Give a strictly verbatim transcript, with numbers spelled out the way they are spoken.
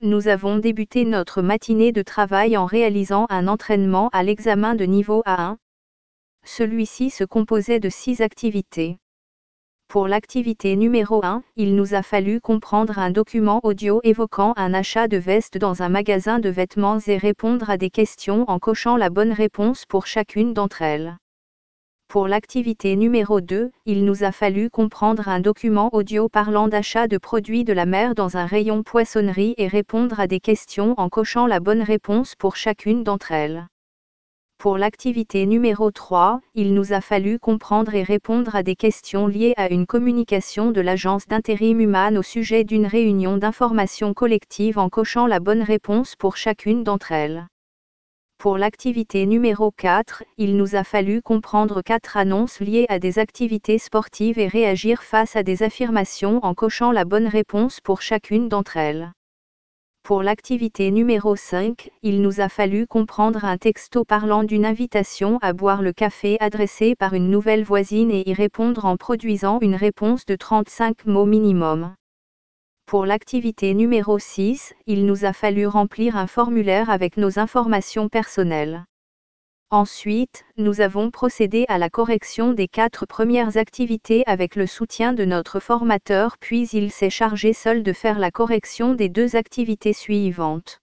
nous avons débuté notre matinée de travail en réalisant un entraînement à l'examen de niveau A un. Celui-ci se composait de six activités. Pour l'activité numéro un, il nous a fallu comprendre un document audio évoquant un achat de veste dans un magasin de vêtements et répondre à des questions en cochant la bonne réponse pour chacune d'entre elles. Pour l'activité numéro deux, il nous a fallu comprendre un document audio parlant d'achat de produits de la mer dans un rayon poissonnerie et répondre à des questions en cochant la bonne réponse pour chacune d'entre elles. Pour l'activité numéro trois, il nous a fallu comprendre et répondre à des questions liées à une communication de l'agence d'intérim humain au sujet d'une réunion d'information collective en cochant la bonne réponse pour chacune d'entre elles. Pour l'activité numéro quatre, il nous a fallu comprendre quatre annonces liées à des activités sportives et réagir face à des affirmations en cochant la bonne réponse pour chacune d'entre elles. Pour l'activité numéro cinq, il nous a fallu comprendre un texto parlant d'une invitation à boire le café adressé par une nouvelle voisine et y répondre en produisant une réponse de trente-cinq mots minimum. Pour l'activité numéro six, il nous a fallu remplir un formulaire avec nos informations personnelles. Ensuite, nous avons procédé à la correction des quatre premières activités avec le soutien de notre formateur, puis il s'est chargé seul de faire la correction des deux activités suivantes.